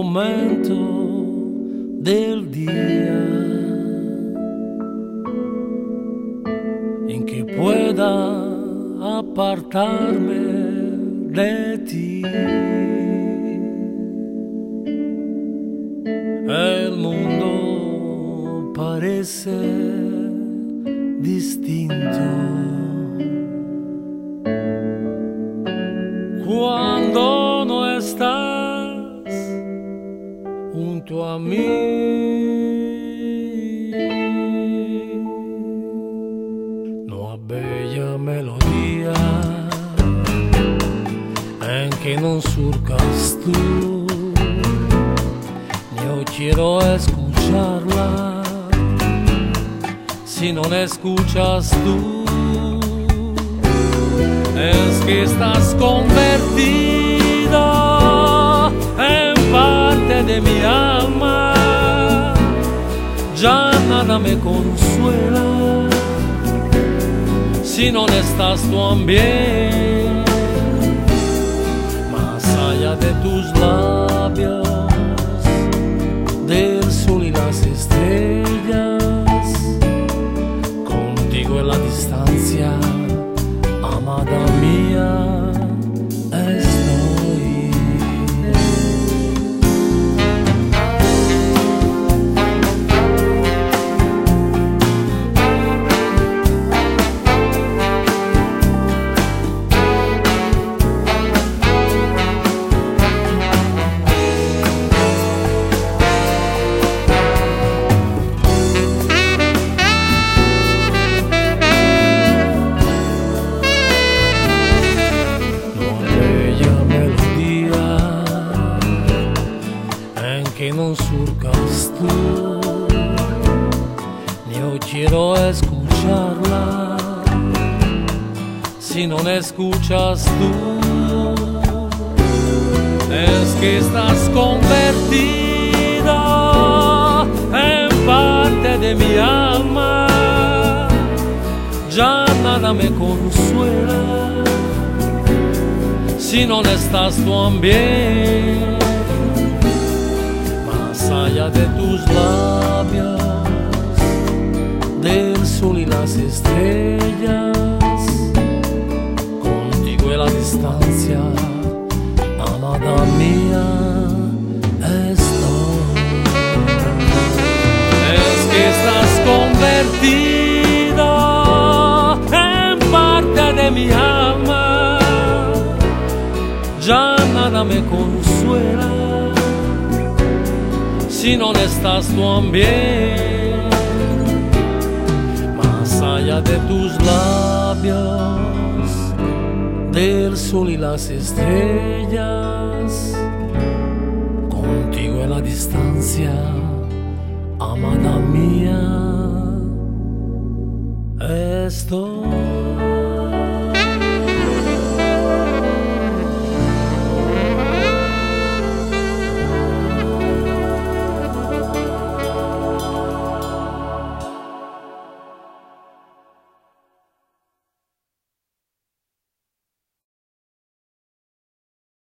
momento del día en que pueda apartarme de ti. El mundo parece distinto cuando no estás junto a mí. Una bella melodía en que non surcas tú, yo quiero escucharla si no escuchas tú. Es que estás convertido en parte de mi alma, ya nada me consuela si no estás tú también. Más allá de tus labios, del sol y las estrellas, contigo en la distancia, amada mía, estoy. Que no surcas tú, yo quiero escucharla si no escuchas tú. Es que estás convertido en parte de mi alma, ya nada me consuela si no estás tú también. Más allá de tus labios, del sol y las estrellas, contigo en la distancia, amada mía, estoy. Es que estás convertido en parte de mi alma, ya nada me consuela si no estás tú también. Más allá de tus labios, del sol y las estrellas, contigo en la distancia, amada mía, estoy.